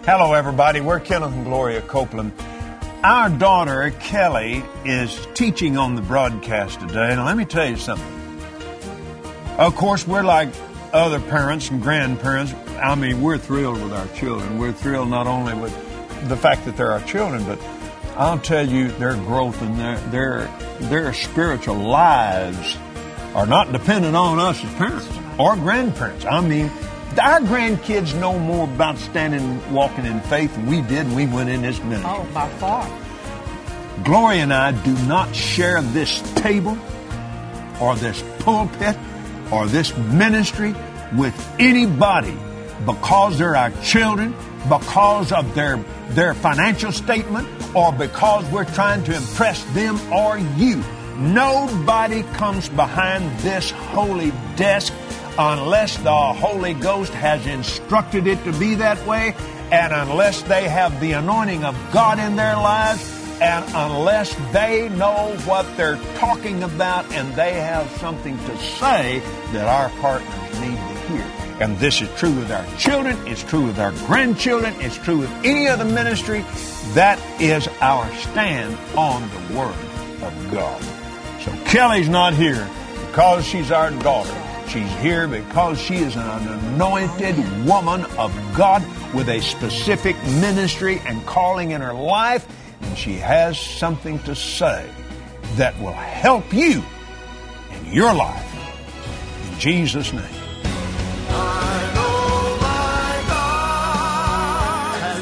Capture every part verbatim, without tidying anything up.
Hello, everybody. We're Kenneth and Gloria Copeland. Our daughter, Kelly, is teaching on the broadcast today. And let me tell you something. Of course, we're like other parents and grandparents. I mean, we're thrilled with our children. We're thrilled not only with the fact that they're our children, but I'll tell you, their growth and their, their, their spiritual lives are not dependent on us as parents or grandparents. I mean, our grandkids know more about standing and walking in faith than we did when we went in this ministry. Oh, by far. Gloria and I do not share this table or this pulpit or this ministry with anybody because they're our children, because of their, their financial statement, or because we're trying to impress them or you. Nobody comes behind this holy desk unless the Holy Ghost has instructed it to be that way, and unless they have the anointing of God in their lives, and unless they know what they're talking about and they have something to say that our partners need to hear. And this is true with our children, it's true with our grandchildren, it's true with any other ministry. That is our stand on the Word of God. So Kelly's not here because she's our daughter. She's here because she is an anointed woman of God with a specific ministry and calling in her life. And she has something to say that will help you in your life. In Jesus' name. I know my God has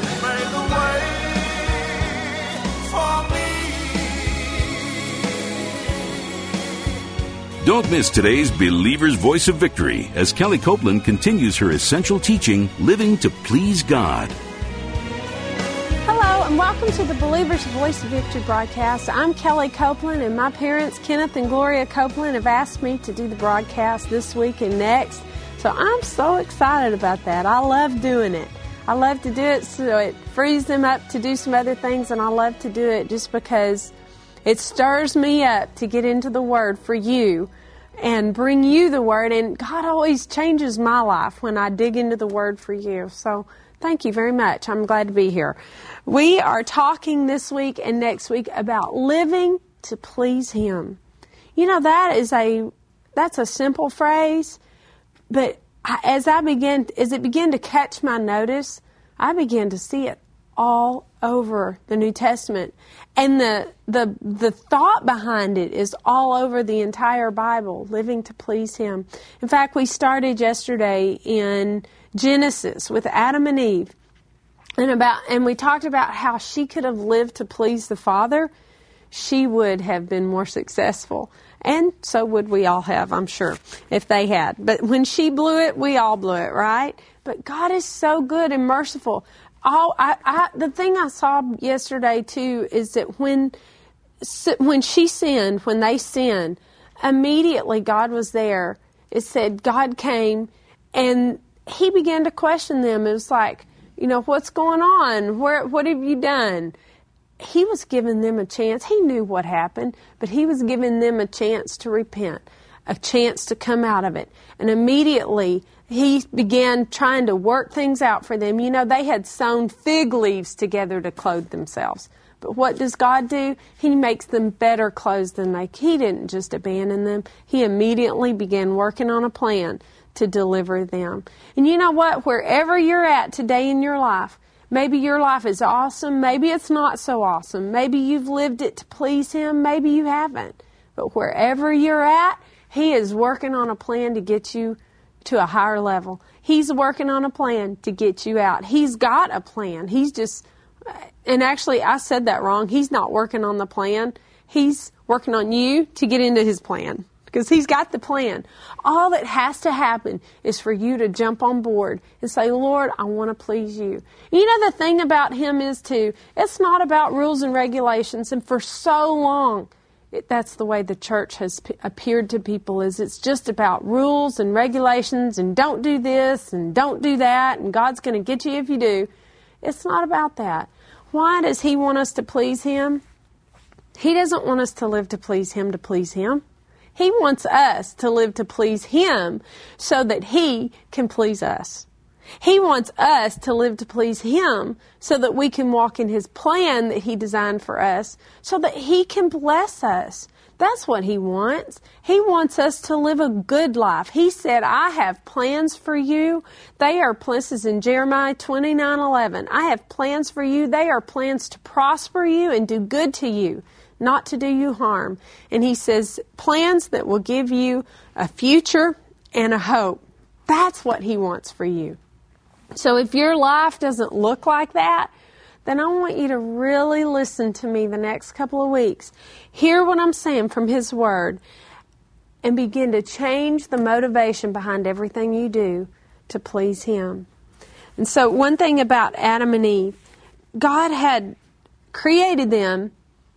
made the way for me. Don't miss today's Believer's Voice of Victory as Kelly Copeland continues her essential teaching, Living to Please God. Hello, and welcome to the Believer's Voice of Victory broadcast. I'm Kelly Copeland, and my parents, Kenneth and Gloria Copeland, have asked me to do the broadcast this week and next. So I'm so excited about that. I love doing it. I love to do it so it frees them up to do some other things, and I love to do it just because it stirs me up to get into the Word for you and bring you the Word. And God always changes my life when I dig into the Word for you. So thank you very much. I'm glad to be here. We are talking this week and next week about living to please Him. You know, that is a, that's a simple phrase, but as I began, as it began to catch my notice, I began to see it all over the New Testament. And the, the, the thought behind it is all over the entire Bible, living to please Him. In fact, we started yesterday in Genesis with Adam and Eve. And about, and we talked about how she could have lived to please the Father. She would have been more successful. And so would we all have, I'm sure, if they had. But when she blew it, we all blew it, right? But God is so good and merciful. All, I, I, the thing I saw yesterday, too, is that when, when she sinned, when they sinned, immediately God was there. It said God came and He began to question them. It was like, you know, what's going on? Where, what have you done? He was giving them a chance. He knew what happened, but He was giving them a chance to repent, a chance to come out of it. And immediately He began trying to work things out for them. You know, they had sewn fig leaves together to clothe themselves. But what does God do? He makes them better clothes than they. He didn't just abandon them. He immediately began working on a plan to deliver them. And you know what? Wherever you're at today in your life, maybe your life is awesome. Maybe it's not so awesome. Maybe you've lived it to please Him. Maybe you haven't. But wherever you're at, He is working on a plan to get you to a higher level. He's working on a plan to get you out. He's got a plan. He's just, and actually I said that wrong. He's not working on the plan. He's working on you to get into His plan. Because He's got the plan. All that has to happen is for you to jump on board and say, Lord, I want to please You. You know, the thing about Him is, too, it's not about rules and regulations. And for so long, it, that's the way the church has p- appeared to people, is it's just about rules and regulations and don't do this and don't do that and God's going to get you if you do. It's not about that. Why does He want us to please Him? He doesn't want us to live to please Him to please Him. He wants us to live to please Him so that He can please us. He wants us to live to please Him so that we can walk in His plan that He designed for us so that He can bless us. That's what He wants. He wants us to live a good life. He said, I have plans for you. They are plans in Jeremiah twenty-nine eleven. I have plans for you. They are plans to prosper you and do good to you, not to do you harm. And He says, plans that will give you a future and a hope. That's what He wants for you. So if your life doesn't look like that, then I want you to really listen to me the next couple of weeks. Hear what I'm saying from His Word and begin to change the motivation behind everything you do to please Him. And so one thing about Adam and Eve, God had created them,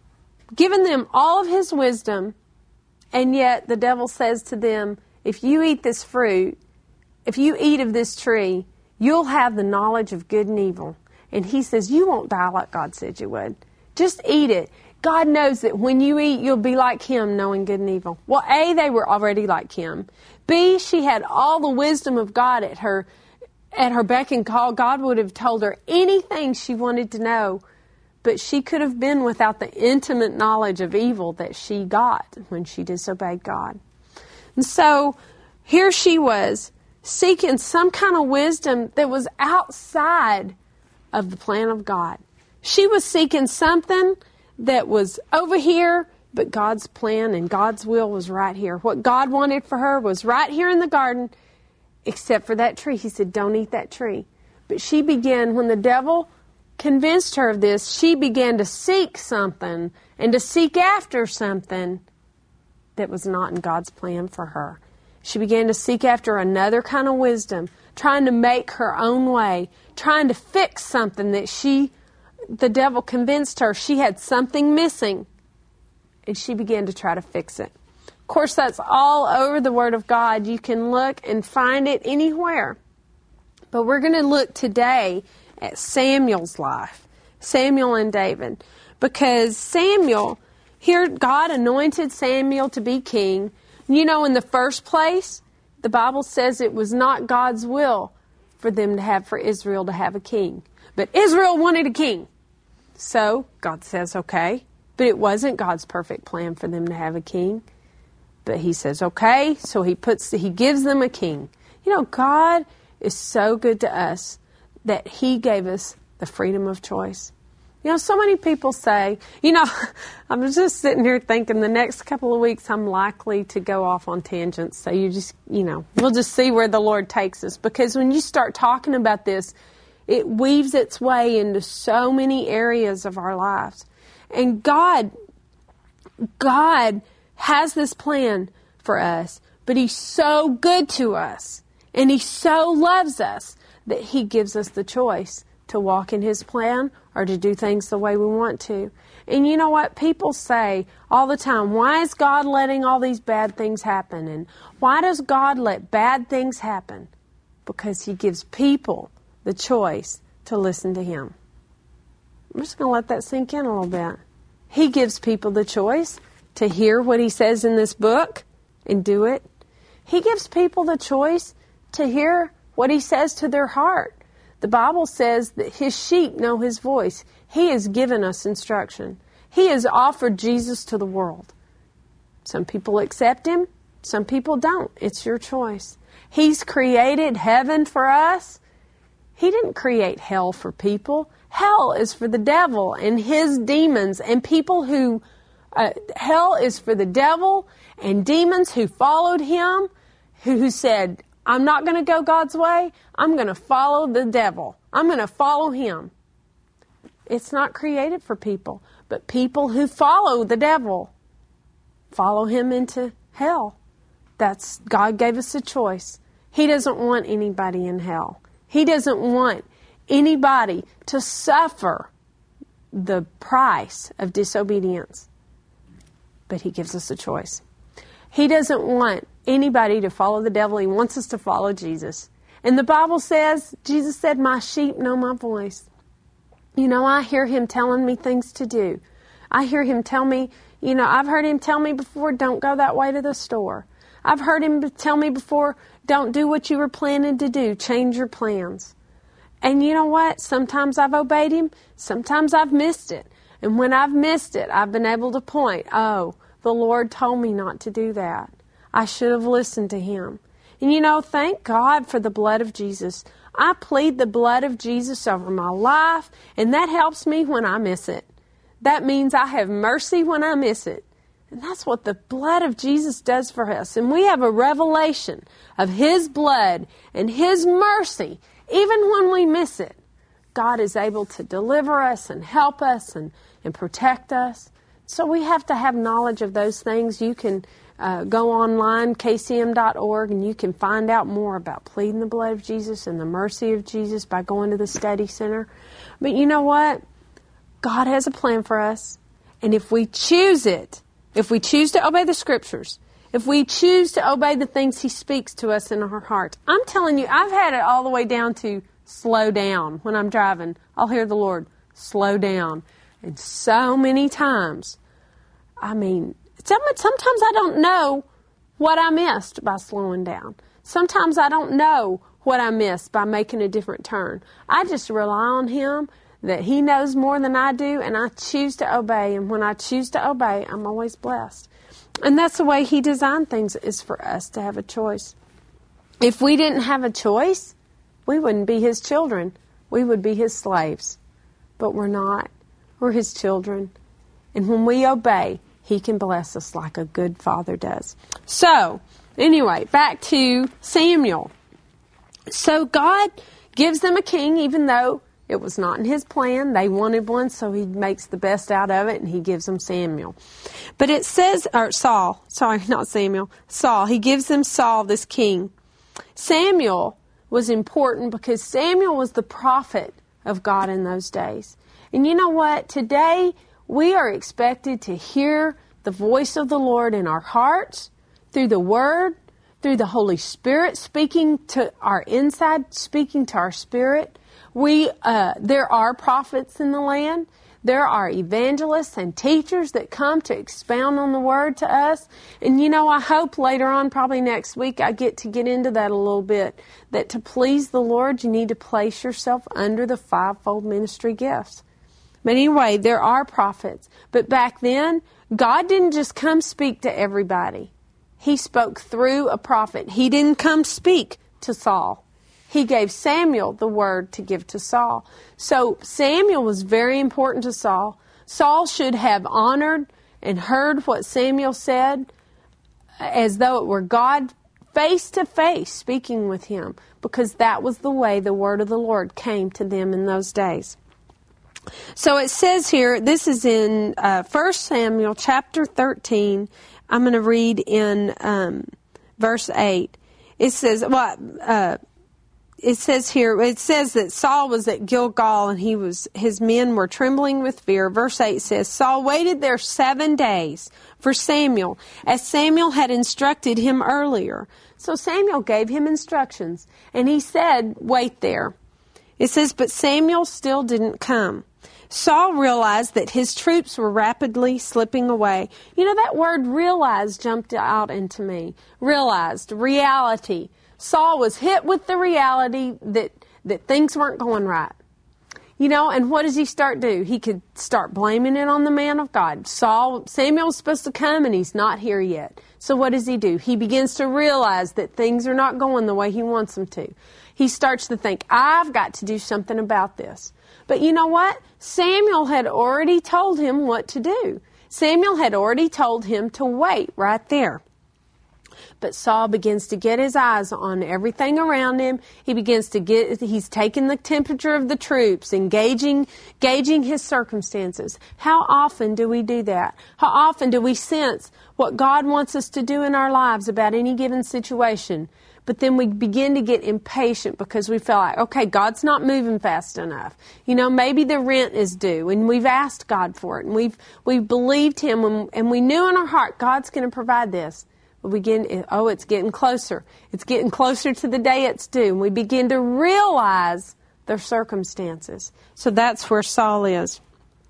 given them all of His wisdom, and yet the devil says to them, if you eat this fruit, if you eat of this tree, you'll have the knowledge of good and evil. And He says, you won't die like God said you would. Just eat it. God knows that when you eat, you'll be like Him, knowing good and evil. Well, A, they were already like Him. B, she had all the wisdom of God at her, at her beck and call. God would have told her anything she wanted to know. But she could have been without the intimate knowledge of evil that she got when she disobeyed God. And so here she was, seeking some kind of wisdom that was outside of the plan of God. She was seeking something that was over here, but God's plan and God's will was right here. What God wanted for her was right here in the garden, except for that tree. He said, don't eat that tree. But she began, when the devil convinced her of this, she began to seek something and to seek after something that was not in God's plan for her. She began to seek after another kind of wisdom, trying to make her own way, trying to fix something that she, the devil convinced her she had something missing, and she began to try to fix it. Of course, that's all over the Word of God. You can look and find it anywhere. But we're going to look today at Samuel's life, Samuel and David, because Samuel, here God anointed Samuel to be king. You know, in the first place, the Bible says it was not God's will for them to have, for Israel to have a king. But Israel wanted a king. So God says, okay. But it wasn't God's perfect plan for them to have a king. But He says, okay. So He puts, He gives them a king. You know, God is so good to us that He gave us the freedom of choice. You know, so many people say, you know, I'm just sitting here thinking the next couple of weeks I'm likely to go off on tangents. So you just, you know, we'll just see where the Lord takes us. Because when you start talking about this, it weaves its way into so many areas of our lives. And God, God has this plan for us, but He's so good to us and He so loves us that He gives us the choice to walk in His plan or to do things the way we want to. And you know what? People say all the time, why is God letting all these bad things happen? And why does God let bad things happen? Because He gives people the choice to listen to Him. I'm just going to let that sink in a little bit. He gives people the choice to hear what He says in this book and do it. He gives people the choice to hear what He says to their heart. The Bible says that His sheep know His voice. He has given us instruction. He has offered Jesus to the world. Some people accept Him. Some people don't. It's your choice. He's created heaven for us. He didn't create hell for people. Hell is for the devil and his demons and people who... Uh, hell is for the devil and demons who followed him, who, who said, I'm not going to go God's way. I'm going to follow the devil. I'm going to follow him. It's not created for people, but people who follow the devil follow him into hell. That's, God gave us a choice. He doesn't want anybody in hell. He doesn't want anybody to suffer the price of disobedience. But He gives us a choice. He doesn't want anybody to follow the devil. He wants us to follow Jesus. And the Bible says, Jesus said, my sheep know my voice. You know, I hear Him telling me things to do. I hear Him tell me, you know, I've heard Him tell me before, don't go that way to the store. I've heard him tell me before, don't do what you were planning to do. Change your plans. And you know what? Sometimes I've obeyed him. Sometimes I've missed it. And when I've missed it, I've been able to point, oh, the Lord told me not to do that. I should have listened to him. And you know, thank God for the blood of Jesus. I plead the blood of Jesus over my life, and that helps me when I miss it. That means I have mercy when I miss it. And that's what the blood of Jesus does for us. And we have a revelation of his blood and his mercy, even when we miss it. God is able to deliver us and help us and, and protect us. So we have to have knowledge of those things. You can uh, go online, k c m dot org, and you can find out more about pleading the blood of Jesus and the mercy of Jesus by going to the study center. But you know what? God has a plan for us. And if we choose it, if we choose to obey the Scriptures, if we choose to obey the things he speaks to us in our heart, I'm telling you, I've had it all the way down to slow down. When I'm driving, I'll hear the Lord, slow down. And so many times, I mean, sometimes I don't know what I missed by slowing down. Sometimes I don't know what I missed by making a different turn. I just rely on him, that he knows more than I do, and I choose to obey. And when I choose to obey, I'm always blessed. And that's the way he designed things, is for us to have a choice. If we didn't have a choice, we wouldn't be his children. We would be his slaves. But we're not. We're his children. And when we obey, he can bless us like a good father does. So, anyway, back to Samuel. So God gives them a king, even though it was not in his plan. They wanted one, so he makes the best out of it, and he gives them Samuel. But it says, or Saul, sorry, not Samuel, Saul. He gives them Saul, this king. Samuel was important because Samuel was the prophet of God in those days. And you know what? Today, we are expected to hear the voice of the Lord in our hearts, through the Word, through the Holy Spirit speaking to our inside, speaking to our spirit. We, uh, there are prophets in the land. There are evangelists and teachers that come to expound on the Word to us. And you know, I hope later on, probably next week, I get to get into that a little bit. That to please the Lord, you need to place yourself under the fivefold ministry gifts. But anyway, there are prophets. But back then, God didn't just come speak to everybody. He spoke through a prophet. He didn't come speak to Saul. He gave Samuel the word to give to Saul. So Samuel was very important to Saul. Saul should have honored and heard what Samuel said as though it were God face to face speaking with him, because that was the way the word of the Lord came to them in those days. So it says here, this is in uh, First Samuel chapter thirteen. I'm going to read in um, verse eight. It says, well, uh, it says here, it says that Saul was at Gilgal and he was, his men were trembling with fear. Verse eight says, Saul waited there seven days for Samuel, as Samuel had instructed him earlier. So Samuel gave him instructions, and he said, wait there. It says, but Samuel still didn't come. Saul realized that his troops were rapidly slipping away. You know, that word realized jumped out into me. Realized, reality. Saul was hit with the reality that, that things weren't going right. You know, and what does he start do? He could start blaming it on the man of God. Saul, Samuel's supposed to come and he's not here yet. So what does he do? He begins to realize that things are not going the way he wants them to. He starts to think, I've got to do something about this. But you know what? Samuel had already told him what to do. Samuel had already told him to wait right there. But Saul begins to get his eyes on everything around him. He begins to get, he's taking the temperature of the troops, engaging, gauging his circumstances. How often do we do that? How often do we sense what God wants us to do in our lives about any given situation? But then we begin to get impatient because we feel like, okay, God's not moving fast enough. You know, maybe the rent is due and we've asked God for it and we've, we've believed Him and, and we knew in our heart God's going to provide this. But we begin, oh, it's getting closer. It's getting closer to the day it's due. And we begin to realize their circumstances. So that's where Saul is.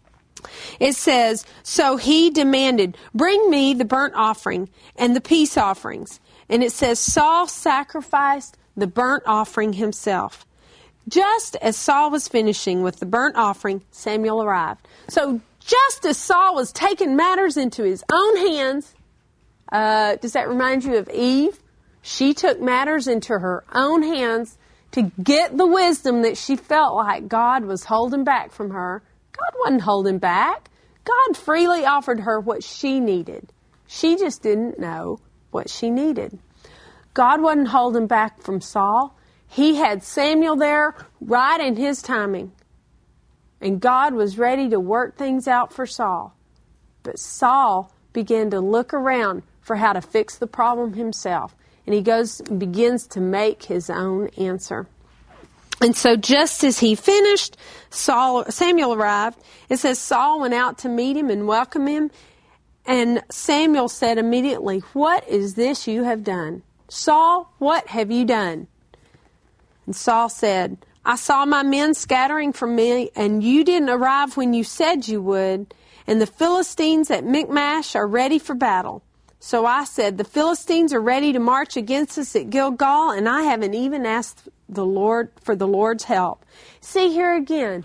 It says, so he demanded, bring me the burnt offering and the peace offerings. And it says, Saul sacrificed the burnt offering himself. Just as Saul was finishing with the burnt offering, Samuel arrived. So just as Saul was taking matters into his own hands, uh, does that remind you of Eve? She took matters into her own hands to get the wisdom that she felt like God was holding back from her. God wasn't holding back. God freely offered her what she needed. She just didn't know what she needed. God wasn't holding back from Saul. He had Samuel there right in his timing. And God was ready to work things out for Saul. But Saul began to look around for how to fix the problem himself. And he goes and begins to make his own answer. And so just as he finished, Saul, Samuel arrived. It says Saul went out to meet him and welcome him. And Samuel said immediately, "What is this you have done? Saul, what have you done?" And Saul said, "I saw my men scattering from me, and you didn't arrive when you said you would. And the Philistines at Michmash are ready for battle. So I said, the Philistines are ready to march against us at Gilgal, and I haven't even asked the Lord for the Lord's help." See here again,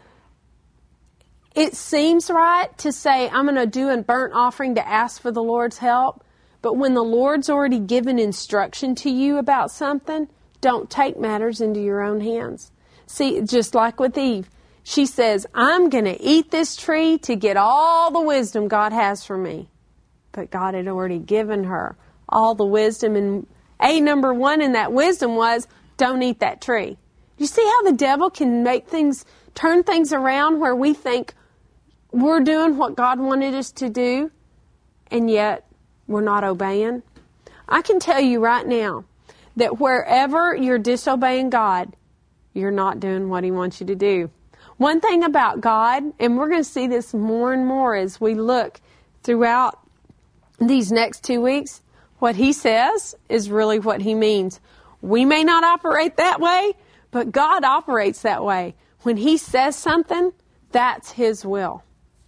it seems right to say, I'm going to do a burnt offering to ask for the Lord's help. But when the Lord's already given instruction to you about something, don't take matters into your own hands. See, just like with Eve, she says, I'm going to eat this tree to get all the wisdom God has for me. But God had already given her all the wisdom. And A, number one in that wisdom was, don't eat that tree. You see how the devil can make things, turn things around where we think we're doing what God wanted us to do, and yet we're not obeying? I can tell you right now that wherever you're disobeying God, you're not doing what He wants you to do. One thing about God, and we're going to see this more and more as we look throughout these next two weeks, what He says is really what He means. We may not operate that way, but God operates that way. When He says something, that's His will.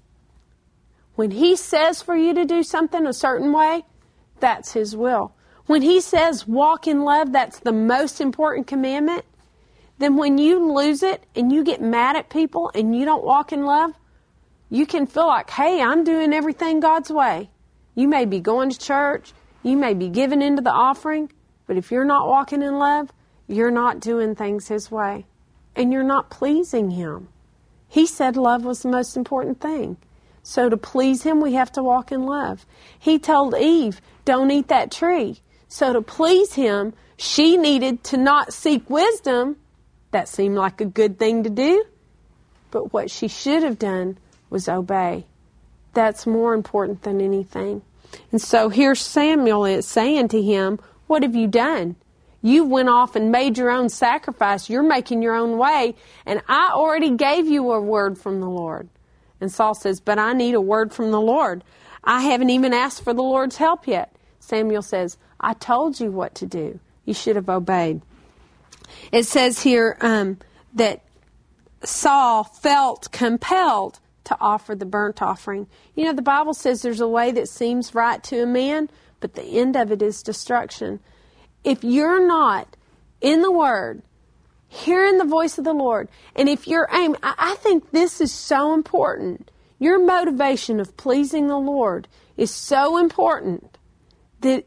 When He says for you to do something a certain way, that's His will. When He says walk in love, that's the most important commandment, then when you lose it and you get mad at people and you don't walk in love, you can feel like, hey, I'm doing everything God's way. You may be going to church, you may be giving into the offering, but if you're not walking in love, you're not doing things His way. And you're not pleasing Him. He said love was the most important thing. So to please Him, we have to walk in love. He told Eve, don't eat that tree. So to please Him, she needed to not seek wisdom. That seemed like a good thing to do. But what she should have done was obey. That's more important than anything. And so here Samuel is saying to him, what have you done? You went off and made your own sacrifice. You're making your own way. And I already gave you a word from the Lord. And Saul says, but I need a word from the Lord. I haven't even asked for the Lord's help yet. Samuel says, I told you what to do. You should have obeyed. It says here um, that Saul felt compelled to offer the burnt offering. You know, the Bible says there's a way that seems right to a man, but the end of it is destruction. If you're not in the Word, hearing the voice of the Lord, and if your aim, I think this is so important. Your motivation of pleasing the Lord is so important that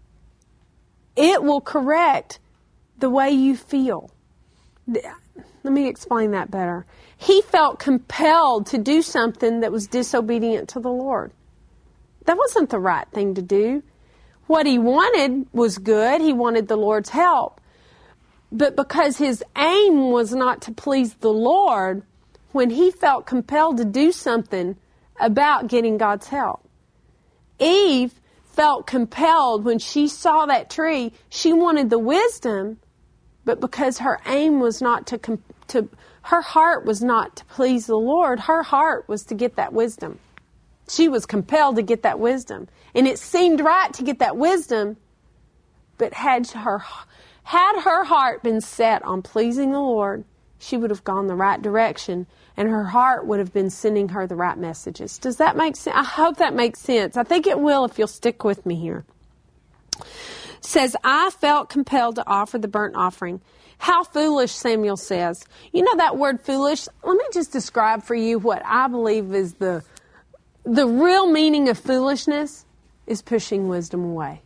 it will correct the way you feel. Let me explain that better. He felt compelled to do something that was disobedient to the Lord. That wasn't the right thing to do. What he wanted was good. He wanted the Lord's help. But because his aim was not to please the Lord, when he felt compelled to do something about getting God's help. Eve felt compelled when she saw that tree. She wanted the wisdom, but because her aim was not to, to her heart was not to please the Lord, her heart was to get that wisdom. She was compelled to get that wisdom. And it seemed right to get that wisdom, but had her, had her heart been set on pleasing the Lord, she would have gone the right direction, and her heart would have been sending her the right messages. Does that make sense? I hope that makes sense. I think it will if you'll stick with me here. says, I felt compelled to offer the burnt offering. How foolish, Samuel says. You know that word foolish? Let me just describe for you what I believe is the, the real meaning of foolishness is pushing wisdom away.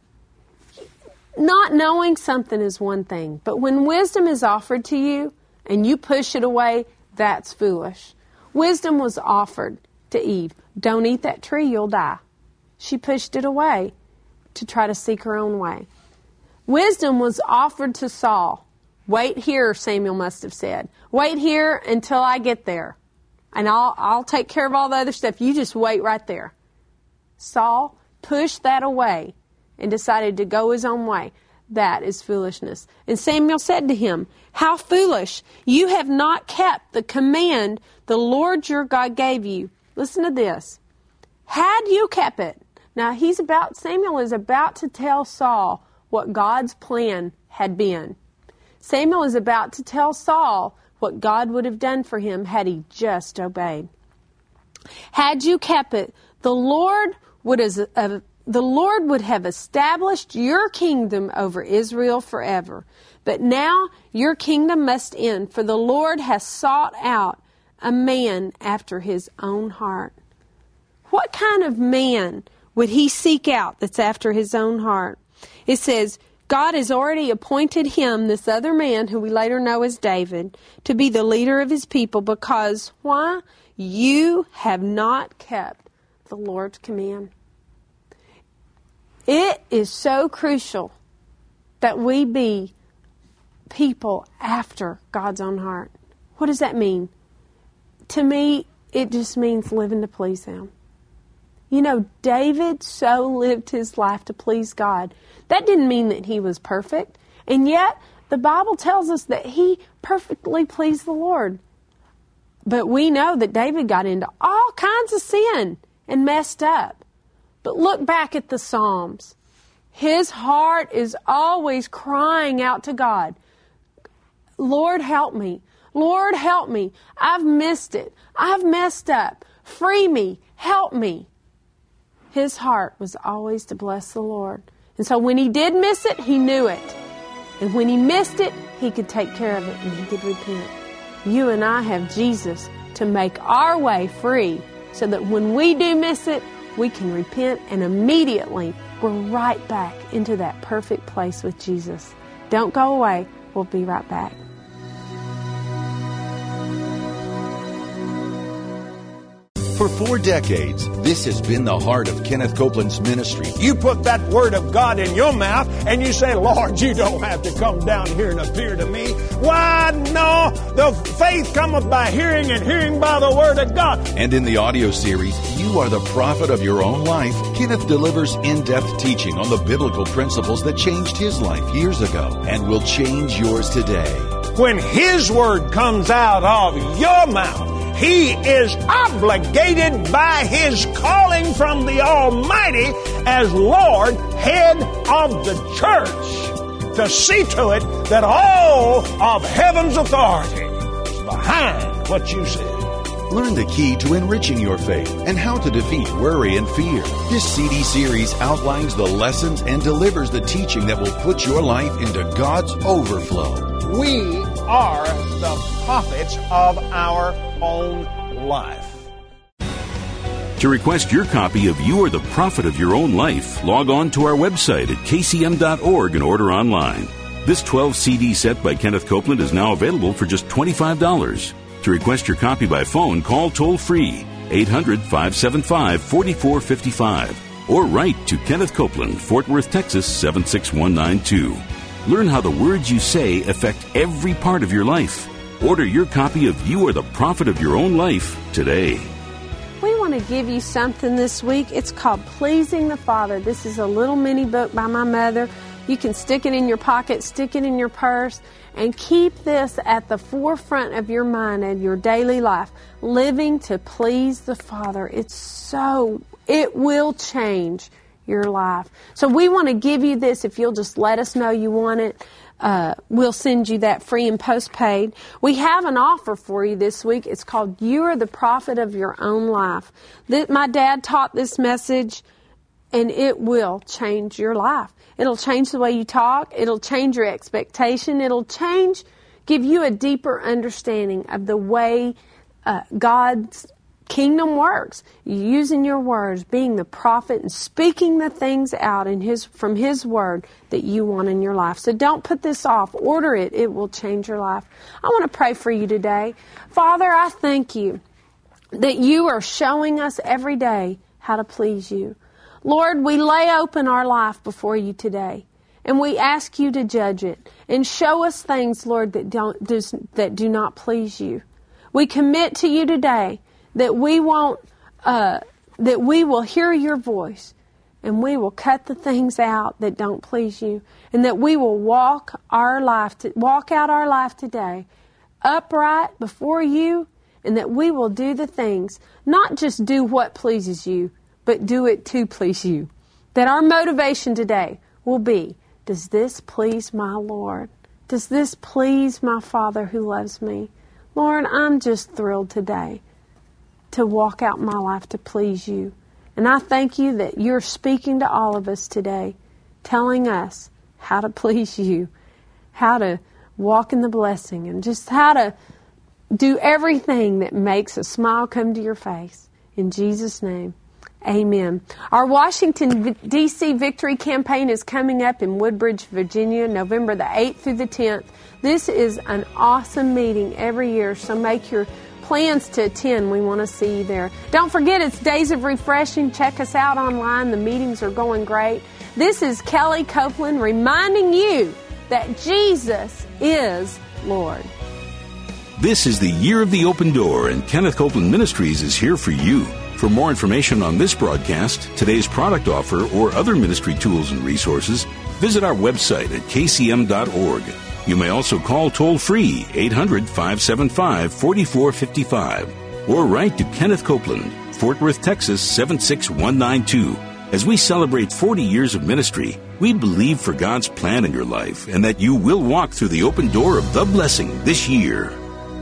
Not knowing something is one thing, but when wisdom is offered to you and you push it away, that's foolish. Wisdom was offered to Eve. Don't eat that tree, you'll die. She pushed it away to try to seek her own way. Wisdom was offered to Saul. Wait here, Samuel must have said. Wait here until I get there. And I'll, I'll take care of all the other stuff. You just wait right there. Saul pushed that away and decided to go his own way. That is foolishness. And Samuel said to him, how foolish! You have not kept the command the Lord your God gave you. Listen to this. Had you kept it. Now he's about, Samuel is about to tell Saul what God's plan had been. Samuel is about to tell Saul what God would have done for him had he just obeyed. Had you kept it, the Lord would have, uh, the Lord would have established your kingdom over Israel forever. But now your kingdom must end, for the Lord has sought out a man after his own heart. What kind of man would he seek out that's after his own heart? It says, God has already appointed him, this other man, who we later know as David, to be the leader of his people because, why? You have not kept the Lord's command. It is so crucial that we be people after God's own heart. What does that mean? To me, it just means living to please Him. You know, David so lived his life to please God. That didn't mean that he was perfect. And yet, the Bible tells us that he perfectly pleased the Lord. But we know that David got into all kinds of sin and messed up. But look back at the Psalms. His heart is always crying out to God. Lord, help me. Lord, help me. I've missed it. I've messed up. Free me. Help me. His heart was always to bless the Lord. And so when he did miss it, he knew it. And when he missed it, he could take care of it and he could repent. You and I have Jesus to make our way free so that when we do miss it, we can repent and immediately we're right back into that perfect place with Jesus. Don't go away. We'll be right back. For four decades, this has been the heart of Kenneth Copeland's ministry. You put that word of God in your mouth and you say, Lord, you don't have to come down here and appear to me. Why, no, the faith cometh by hearing and hearing by the word of God. And in the audio series, You Are the Prophet of Your Own Life, Kenneth delivers in-depth teaching on the biblical principles that changed his life years ago and will change yours today. When His word comes out of your mouth, He is obligated by His calling from the Almighty as Lord, head of the church, to see to it that all of heaven's authority is behind what you said. Learn the key to enriching your faith and how to defeat worry and fear. This C D series outlines the lessons and delivers the teaching that will put your life into God's overflow. We are the prophets of our own life. To request your copy of You Are the Prophet of Your Own Life, log on to our website at k c m dot org and order online. This twelve C D set by Kenneth Copeland is now available for just twenty-five dollars. To request your copy by phone, call toll-free eight hundred, five seven five, four four five five or write to Kenneth Copeland, Fort Worth, Texas seven six one nine two. Learn how the words you say affect every part of your life. Order your copy of You Are the Prophet of Your Own Life today. We want to give you something this week. It's called Pleasing the Father. This is a little mini book by my mother. You can stick it in your pocket, stick it in your purse, and keep this at the forefront of your mind and your daily life. Living to please the Father. It's so, it will change your life. So we want to give you this. If you'll just let us know you want it, uh, we'll send you that free and postpaid. We have an offer for you this week. It's called You Are the Prophet of Your Own Life. This, my dad taught this message, and it will change your life. It'll change the way you talk. It'll change your expectation. It'll change, give you a deeper understanding of the way uh, God's kingdom works. Using your words, being the prophet and speaking the things out in His from His word that you want in your life. So don't put this off. Order it. It will change your life. I want to pray for you today. Father, I thank you that you are showing us every day how to please you. Lord, we lay open our life before you today, and we ask you to judge it and show us things, Lord, that don't does, that do not please you. We commit to you today that we won't, uh, that we will hear your voice, and we will cut the things out that don't please you, and that we will walk our life, to, walk out our life today, upright before you, and that we will do the things, not just do what pleases you, but do it to please you. That our motivation today will be, does this please my Lord? Does this please my Father who loves me? Lord, I'm just thrilled today to walk out my life to please you. And I thank you that you're speaking to all of us today, telling us how to please you, how to walk in the blessing, and just how to do everything that makes a smile come to your face. In Jesus' name, amen. Our Washington, D C Victory Campaign is coming up in Woodbridge, Virginia, November the eighth through the tenth. This is an awesome meeting every year, so make your plans to attend. We want to see you there. Don't forget, it's Days of Refreshing. Check us out online. The meetings are going great. This is Kelly Copeland reminding you that Jesus is Lord. This is the Year of the Open Door, and Kenneth Copeland Ministries is here for you. For more information on this broadcast, today's product offer, or other ministry tools and resources, visit our website at k c m dot org. You may also call toll-free eight hundred, five seven five, four four five five or write to Kenneth Copeland, Fort Worth, Texas seven six one nine two. As we celebrate forty years of ministry, we believe for God's plan in your life and that you will walk through the open door of the blessing this year.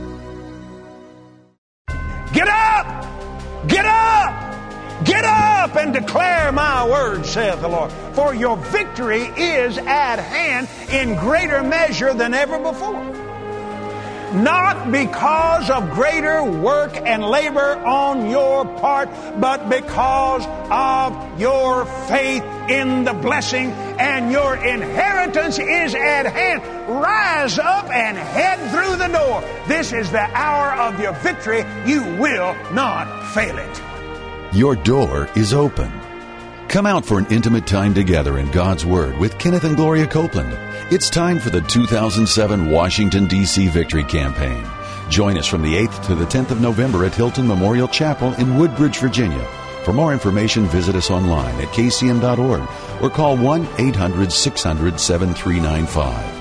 Get up! Get up! Get up and declare my word, saith the Lord. For your victory is at hand in greater measure than ever before. Not because of greater work and labor on your part, but because of your faith in the blessing, and your inheritance is at hand. Rise up and head through the door. This is the hour of your victory. You will not fail it. Your door is open. Come out for an intimate time together in God's Word with Kenneth and Gloria Copeland. It's time for the two thousand seven Washington, D C Victory Campaign. Join us from the eighth to the tenth of November at Hilton Memorial Chapel in Woodbridge, Virginia. For more information, visit us online at k c m dot org or call one eight hundred, six hundred, seven three nine five.